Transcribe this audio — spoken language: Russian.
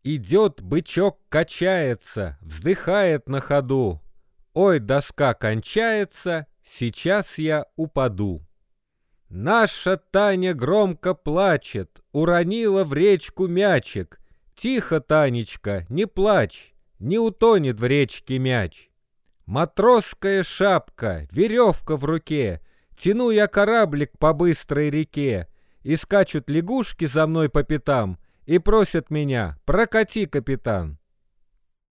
Идет бычок, качается, вздыхает на ходу. Ой, доска кончается, сейчас я упаду. Наша Таня громко плачет, уронила в речку мячик. Тихо, Танечка, не плачь, не утонет в речке мяч. Матросская шапка, веревка в руке, тяну я кораблик по быстрой реке, и скачут лягушки за мной по пятам и просят меня: прокати, капитан.